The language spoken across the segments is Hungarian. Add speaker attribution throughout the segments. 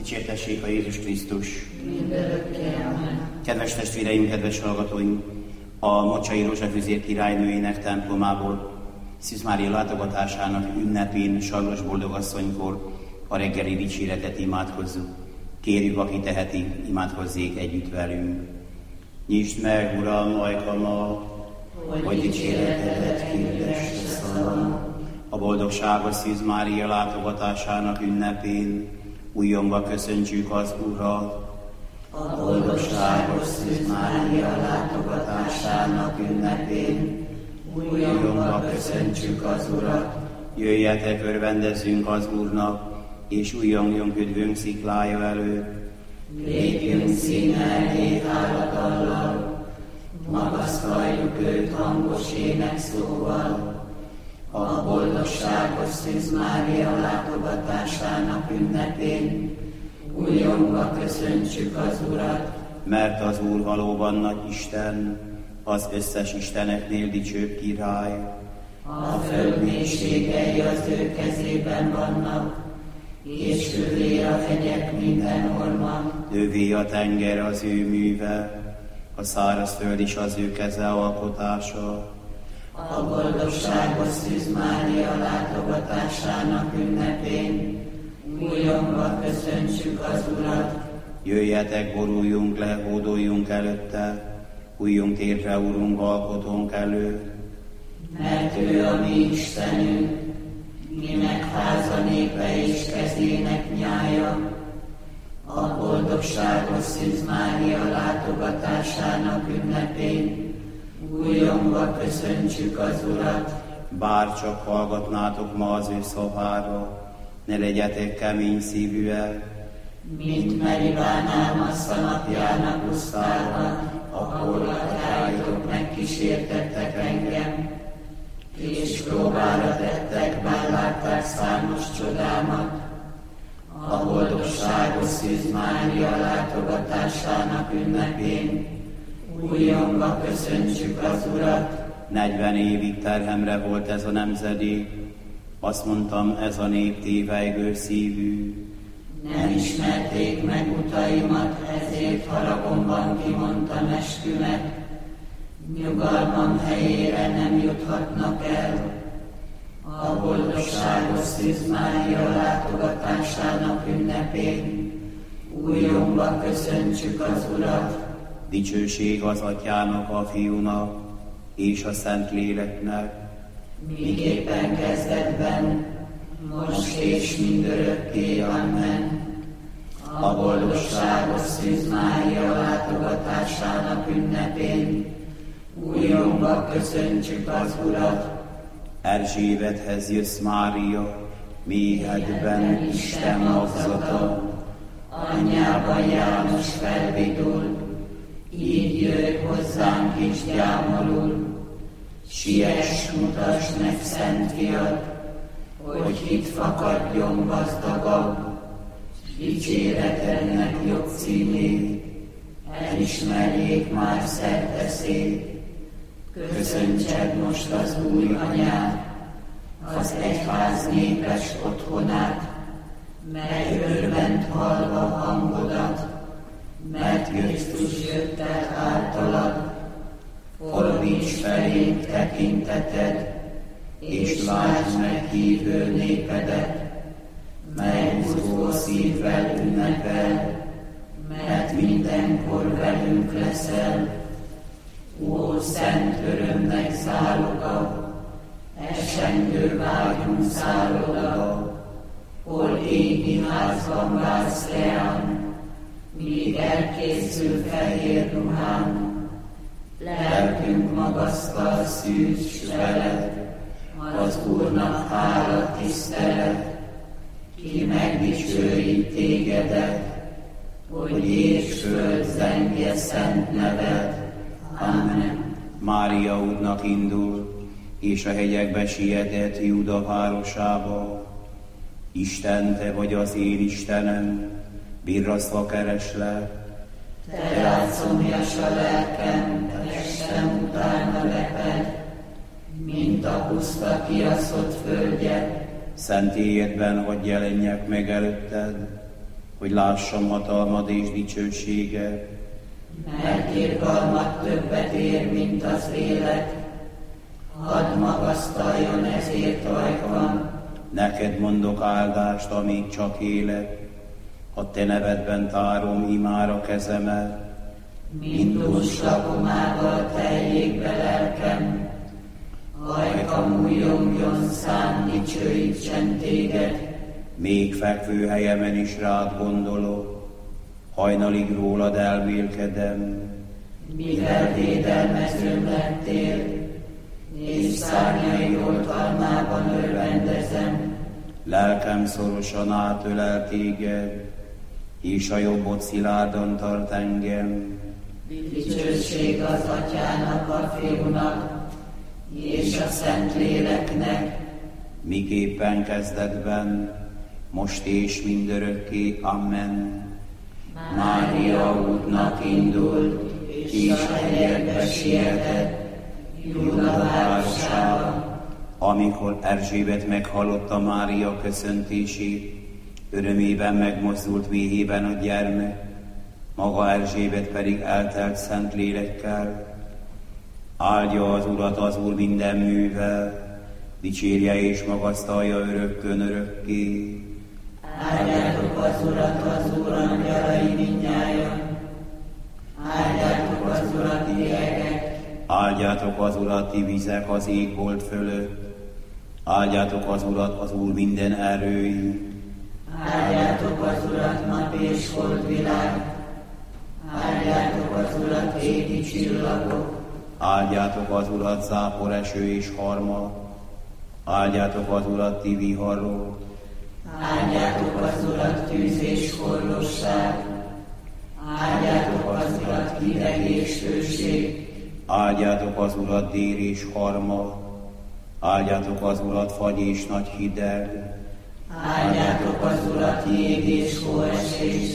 Speaker 1: Dicsértessék a Jézus Krisztus!
Speaker 2: Mindörökké, amen.
Speaker 1: Kedves testvéreim, kedves hallgatóink! A Mocsai Rózsafüzér királynőjének templomából Szűz Mária látogatásának ünnepén Sarlos boldogasszonykor a reggeli dicséretet imádkozzuk. Kérjük, aki teheti, imádkozzék együtt velünk. Nyisd meg, Uram, ajkamat, hogy dicséretedet hirdesse szavam. A boldogságos Szűz Mária látogatásának ünnepén újongva köszöntsük az Urat.
Speaker 2: A boldogságos Szűz Mária látogatásának ünnepén újongva köszöntsük az Urat.
Speaker 1: Jöjjetek, örvendezzünk az Úrnak, és újjongjunk üdvünk sziklája előtt.
Speaker 2: Lépjünk színelé háladallal, magasztaljuk őt hangos énekszóval. A boldogságos Szűz Mária látogatásának ünnepén újongva köszöntsük az Urat.
Speaker 1: Mert az Úr valóban nagy Isten, az összes isteneknél dicsőbb király.
Speaker 2: A föld mélységei az ő kezében vannak, és ővé a hegyek minden orma.
Speaker 1: Ővé a tenger az ő műve, a szárazföld is az ő keze alkotása.
Speaker 2: A boldogságos Szűz Mária látogatásának ünnepén újongva köszöntsük az Urat.
Speaker 1: Jöjjetek, boruljunk le, hódoljunk előtte, újjunk térdre, Urunk, alkotónk előtt.
Speaker 2: Mert ő a mi Istenünk, minek háza népe és kezének nyája. A boldogságos Szűz Mária látogatásának ünnepén újongva köszöntsük az Urat.
Speaker 1: Bár csak hallgatnátok ma az ő szavára, ne legyetek kemény szívűek,
Speaker 2: Mint Meribán Álmassza napjának usztálva, ahol atyáitok megkísértettek engem, és próbára tettek, bár látták számos csodámat. A boldogságos Szűz Mária látogatásának ünnepén újongva köszöntsük az Urat.
Speaker 1: 40 évig terhemre volt ez a nemzedék, azt mondtam, ez a nép tévejgő szívű.
Speaker 2: Nem ismerték meg utaimat, ezért haragomban kimondtam eskümet. Nyugalmam helyére nem juthatnak el. A boldogságos Szűz Mária látogatásának ünnepén újongva köszöntsük az Urat.
Speaker 1: Dicsőség az Atyának, a Fiúnak és a Szentléleknek,
Speaker 2: Miképpen kezdetben, most és mindörökké, amen. A boldogságos Szűz Mária látogatásának ünnepén újongva köszöntsük az Urat.
Speaker 1: Erzsébethez jössz, Mária, méhedben Isten magzata.
Speaker 2: Anyjában János felvidul, így jöjj hozzánk is gyámolul. Siess, mutasd meg szent fiad, hogy hit fakadjon gazdagabb, dicséretednek jobb címét, elismerjék már szerte szét. Köszöntsed most az új anyát, az egyház népes otthonát, mely örvend hallva hangodat, mert Krisztus jött el általad. Fordíts felénk tekinteted, és lásd meg hívő népedet, mely buzgó szívvel ünnepel, mert mindenkor velünk leszel. Ó, szent örömnek záloga, esendő vágyunk szálloda, hol égi házban vársz reám, míg elkészül fehér ruhám. Lelkünk magasztal szűz s veled, az Úrnak hála tisztelet, ki megdicsőít tégedet, hogy és föld zengje szent neved. Amen.
Speaker 1: Mária útnak indul, és a hegyekbe sietett Júda városába. Isten, te vagy az én Istenem, birrasztva kereslek.
Speaker 2: Te látszomjas a lelkem, testem utána leped, mint a puszta kiaszott földje.
Speaker 1: Szent éjedben hadd jelenjek meg előtted, hogy lássam hatalmad és dicsőséged.
Speaker 2: Mert irgalmat többet ér, mint az élet, hadd magasztaljon ezért ajkam.
Speaker 1: Neked mondok áldást, amíg csak élek, a te nevedben tárom imára kezemet.
Speaker 2: Mindus lakomával teljék be lelkem, ajkam újjongjon szám, dicsőítsen téged.
Speaker 1: Még fekvő helyemen is rád gondolok, hajnalig rólad elmélkedem.
Speaker 2: Mivel védelmezőm lettél, és szárnyai oltalmában örvendezem.
Speaker 1: Lelkem szorosan átölel téged, és a jobbod szilárdan tart engem.
Speaker 2: Dicsőség az Atyának, a Fiúnak, és a Szentléleknek,
Speaker 1: miképpen kezdetben, most és mindörökké. Amen.
Speaker 2: Mária útnak indult, és a hegyekbe sietett, Júda városába.
Speaker 1: Amikor Erzsébet meghallotta Mária köszöntését, örömében megmozdult méhében a gyermek, maga Erzsébet pedig eltelt szent lélekkel. Áldja az Urat az Úr minden művel, dicsérje és magasztalja örökkön örökké.
Speaker 2: Áldjátok az Urat, az Úr angyalai mindnyájan, áldjátok az Urat, ti égek,
Speaker 1: Áldjátok az Urat, ti vizek az égbolt fölött, áldjátok az Urat, az Úr minden erői.
Speaker 2: áldjátok az Urat, nap és holdvilág, áldjátok az Urat, égi csillagok,
Speaker 1: Áldjátok az Urat, záporeső és harmat, áldjátok az Urat, ti viharok,
Speaker 2: áldjátok az Urat, tűz és forróság, áldjátok az Urat, hideg és hőség,
Speaker 1: áldjátok az Urat, dél és harmat, áldjátok az Urat, fagy és nagy hideg,
Speaker 2: áldjátok az Urat, jég és hóesés,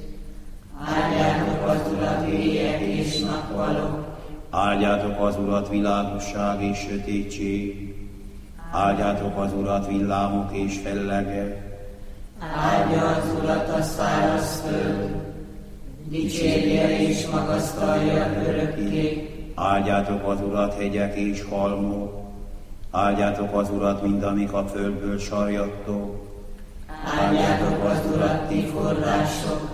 Speaker 2: áldjátok az Urat, éjek és nappalok,
Speaker 1: áldjátok az Urat, világosság és sötétség, áldjátok az Urat, villámok és fellegek,
Speaker 2: áldja az Urat a száraz föld, dicsérje és magasztalja örökké.
Speaker 1: áldjátok az Urat, hegyek és halmok, áldjátok az Urat, mindamik a földből sarjadtok,
Speaker 2: Áldjátok az Urat, ti források,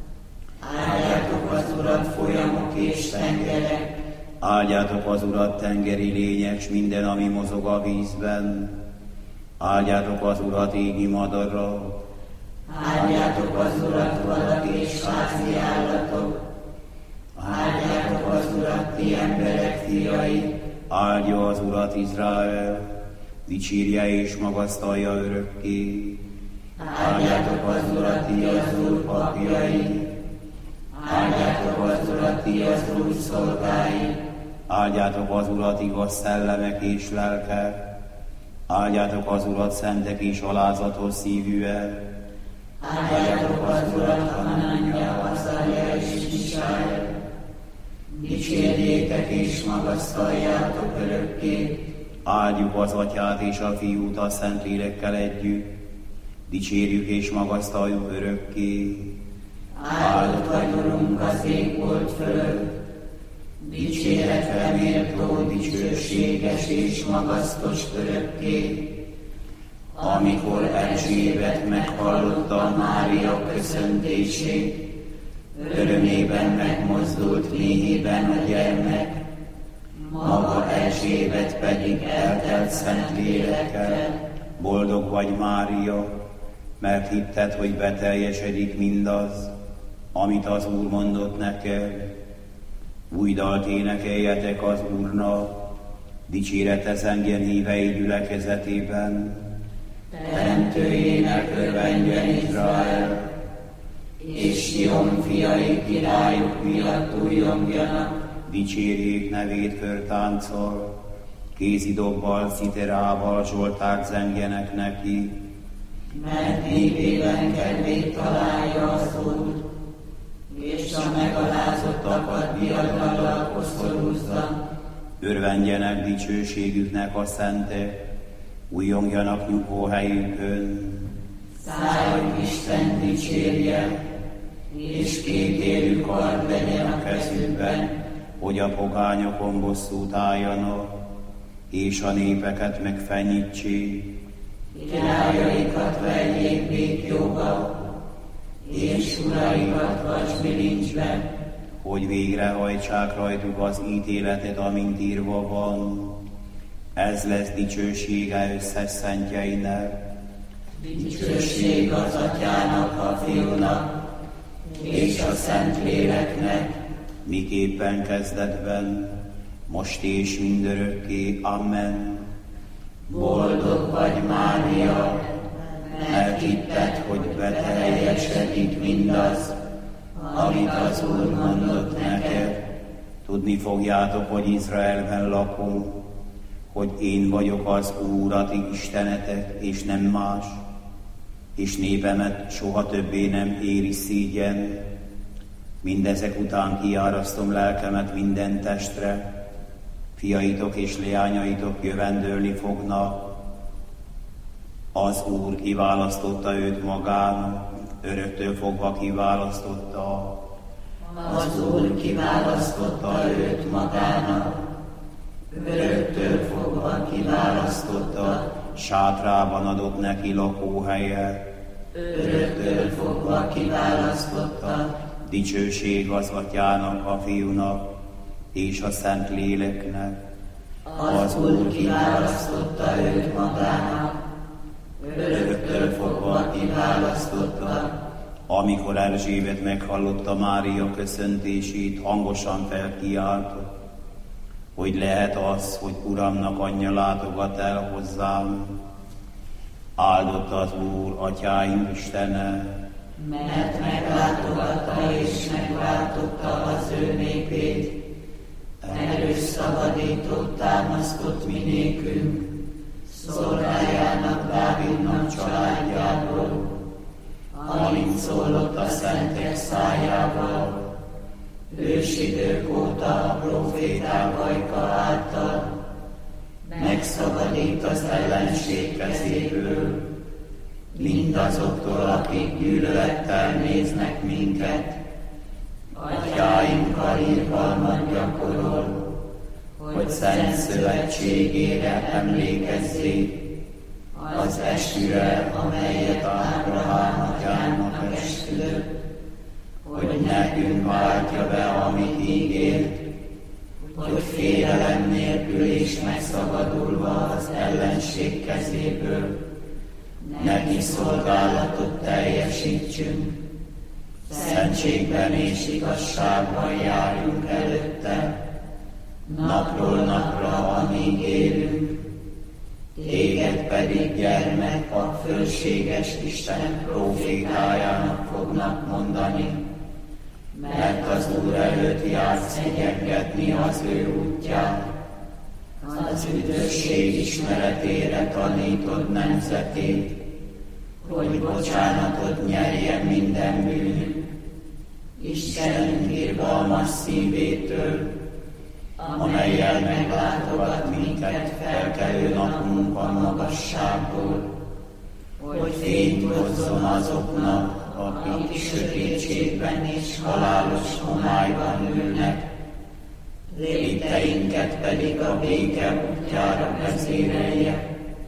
Speaker 2: áldjátok az Urat, folyamok és tengerek,
Speaker 1: áldjátok az Urat, tengeri lények, s minden, ami mozog a vízben, áldjátok az Urat, égi madarak,
Speaker 2: áldjátok az Urat, vadak és házi állatok, áldjátok az Urat, ti emberek fiai,
Speaker 1: áldja az Urat Izrael, dicsírje és magasztalja örökké.
Speaker 2: áldjátok az Urat, ti az Úr papjai, áldjátok az Urat, ti az Úr szolgái,
Speaker 1: Áldjátok az Urat, igaz szellemek és lelkek, áldjátok az Urat, szentek és alázatos szívűek,
Speaker 2: áldjátok az Urat, Hananya, Azalja és Misáel, dicsérjétek és magasztaljátok örökké.
Speaker 1: áldjuk az Atyát és a Fiút a Szentlélekkel együtt, dicsérjük és magasztaljuk örökké.
Speaker 2: Áldott vagy, Urunk, az égbolt fölött, dicséretre méltó, dicsőséges és magasztos örökké.
Speaker 1: Amikor Erzsébet meghallotta Mária köszöntését, örömében megmozdult méhében a gyermek, maga Erzsébet pedig eltelt szent lélekkel. Boldog vagy, Mária, mert hitted, hogy beteljesedik mindaz, amit az Úr mondott neked. Új dalt énekeljetek az Úrnak, dicséretes zengjen hívei gyülekezetében.
Speaker 2: Teremtőjének örvendjen Izrael, és Sion fiai királyuk miatt újjongjanak.
Speaker 1: Dicsérjék nevét körtánccal, kézidobbal, citerával, zsolták zengjenek neki.
Speaker 2: Mert népében kedvét találja az Úr, és a megalázottakat diadallal koszorúzza.
Speaker 1: Örvendjenek dicsőségüknek a szentek, újjongjanak nyugvóhelyükön.
Speaker 2: szájuk Isten dicsérje, és kétélű kard legyen a kezükben,
Speaker 1: hogy a pogányokon bosszút álljanak, és a népeket megfenyítsék.
Speaker 2: Királyaikat verjék békjóba, és uraikat vasbilincsbe,
Speaker 1: hogy végrehajtsák rajtuk az ítéletet, amint írva van. Ez lesz dicsősége összes szentjeinek.
Speaker 2: Dicsőség az Atyának, a Fiúnak, és a Szentléleknek,
Speaker 1: miképpen kezdetben, most és mindörökké. Amen.
Speaker 2: Boldog vagy, Mária, mert hitted, hogy beteljesedik mindaz, amit az Úr mondott neked.
Speaker 1: Tudni fogjátok, hogy Izraelben lakom, hogy én vagyok az Úr, a ti istenetek, és nem más, és népemet soha többé nem éri szégyen. Mindezek után kiárasztom lelkemet minden testre, fiaitok és leányaitok jövendőlni fognak. Az Úr kiválasztotta őt magának, öröktől fogva kiválasztotta.
Speaker 2: Az Úr kiválasztotta őt magának, öröktől fogva kiválasztotta.
Speaker 1: Sátrában adott neki lakóhelyet,
Speaker 2: öröktől fogva kiválasztotta.
Speaker 1: Dicsőség az Atyának, a Fiúnak, és a Szentléleknek.
Speaker 2: Az Úr kiválasztotta őt magának, öröktől fogva kiválasztotta.
Speaker 1: Amikor Erzsébet meghallotta Mária köszöntését, hangosan felkiáltott, hogy lehet az, hogy Uramnak anyja látogat el hozzám. Áldott az Úr, Atyáink Istene,
Speaker 2: mert meglátogatta és megváltotta az ő népét. Erős szabadítót támasztott mi nékünk, szolgájának, Dávidnak családjából, amint szólott a szentek szájával, ősidők óta a proféták ajka által, megszabadít az ellenség kezéből, mindazoktól, akik gyűlölettel néznek minket. Atyáinkkal irgalmat gyakorol, hogy szent szövetségére emlékezzék, az esküre, amelyet Ábrahám atyának esküdött, hogy nekünk váltja be, amit ígért, hogy félelem nélkül és megszabadulva az ellenség kezéből neki szolgálatot teljesítsünk, szentségben és igazságban járjunk előtte, napról napra, amíg élünk. Téged pedig gyermek a fölséges Isten profétájának fognak mondani, mert az Úr előtt jársz egyengetni az ő útját, az üdvösség ismeretére tanítod nemzetét, hogy bocsánatot nyerjen minden bűnük, Istenünk irgalmas szívétől, amellyel meglátogat minket felkelő napunkban magasságból, hogy fényt hozzon azoknak, akik sötétségben és halálos homályban ülnek, lépteinket pedig a béke útjára vezérelje.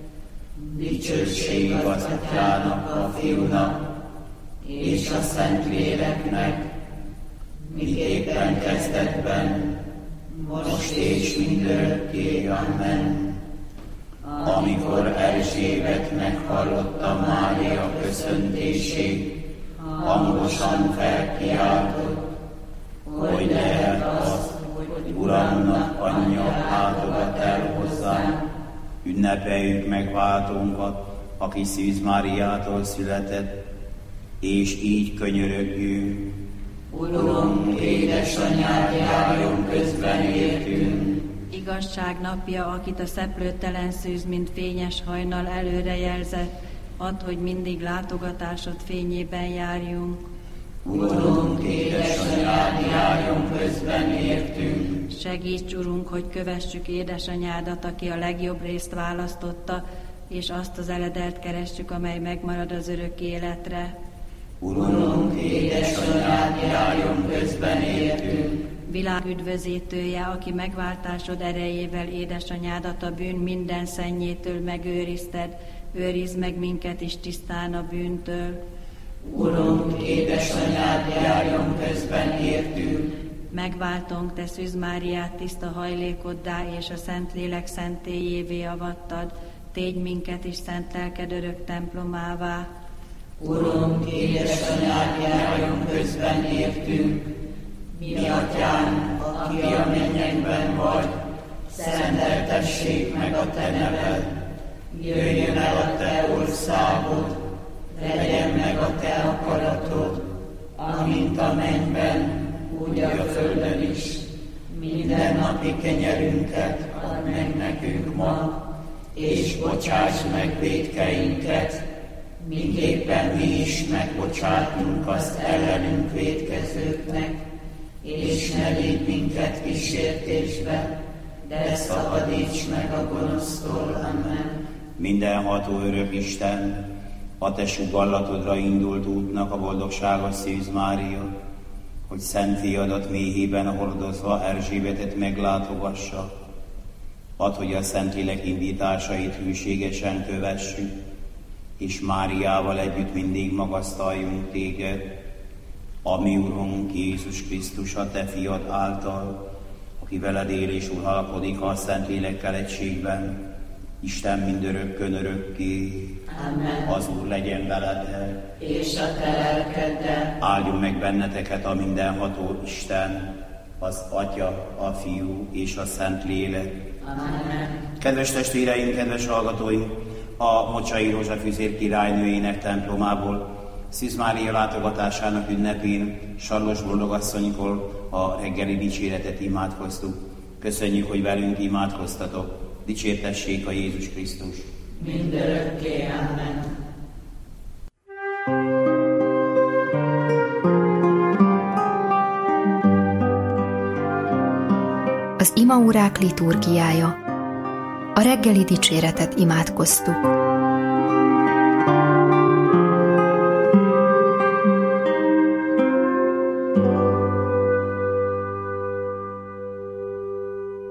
Speaker 2: Dicsőség az Atyának, a Fiúnak és a Szentléleknek, miképpen kezdetben, most és mindörökké. Amen. Amikor Erzsébet meghallotta Mária köszöntését, hangosan felkiáltott, hogy lehet az, hogy Uramnak anyja látogat el hozzánk. Ünnepeljük megváltónkat, aki Szűz Máriától született, és így könyörögjünk. Urunk, édesanyád, járjon közben értünk.
Speaker 3: Igazság napja, akit a szeplőtelen szűz, mint fényes hajnal előrejelzett, add, hogy mindig látogatásod fényében járjunk.
Speaker 2: Urunk, édesanyád, járjon közben értünk.
Speaker 3: Segíts, Urunk, hogy kövessük édesanyádat, aki a legjobb részt választotta, és azt az eledelt keressük, amely megmarad az örök életre.
Speaker 2: Urunk, édesanyád, járjon közben értünk.
Speaker 3: Világ üdvözítője, aki megváltásod erejével édesanyádat a bűn minden szennyétől megőrizted, őrizd meg minket is tisztán a bűntől.
Speaker 2: Urunk, édesanyád, járjon közben értünk.
Speaker 3: Megváltónk, te Szűz Máriát tiszta hajlékoddá és a Szentlélek szentélyévé avattad, tégy minket is szent lelked örök templomává.
Speaker 2: Urunk, édesanyád, járjon közben értünk. Mi atyánk, aki a mennyekben vagy, szenteltessék meg a te neved. Jöjjön el a te országod, legyen meg a te akaratod, amint a mennyben, úgy a földön is. Minden napi kenyerünket add meg nekünk ma, és bocsáss meg vétkeinket, miképpen mi is megbocsátunk az ellenünk vétkezőknek, és ne vigy minket kísértésbe, de szabadíts meg a gonosztól. Amen.
Speaker 1: Mindenható örök Isten, a te sugallatodra indult útnak a boldogságos Szűz Mária, hogy szent fiadat méhében hordozva Erzsébetet meglátogassa. Add, hogy a Szentlélek indításait hűségesen kövessük, és Máriával együtt mindig magasztaljunk téged, a mi Urunk Jézus Krisztus, a te fiad által, aki veled él és uralkodik a Szentlélekkel egységben, Isten mindörökkön örökké.
Speaker 2: Amen.
Speaker 1: Az Úr legyen veletek,
Speaker 2: és a te lelkeddel.
Speaker 1: áldjon meg benneteket a mindenható Isten, az Atya, a Fiú és a Szentlélek.
Speaker 2: Amen.
Speaker 1: Kedves testvéreim, kedves hallgatóim, a Mocsai Rózsa Füzér királynőjének templomából Szűz Mária látogatásának ünnepén Sarlós boldogasszonykor a reggeli dicséretet imádkoztuk. Köszönjük, hogy velünk imádkoztatok. Dicsértessék a Jézus Krisztus.
Speaker 2: Mindörökké. Amen.
Speaker 4: Az imaórák liturgiája. A reggeli dicséretet imádkoztuk.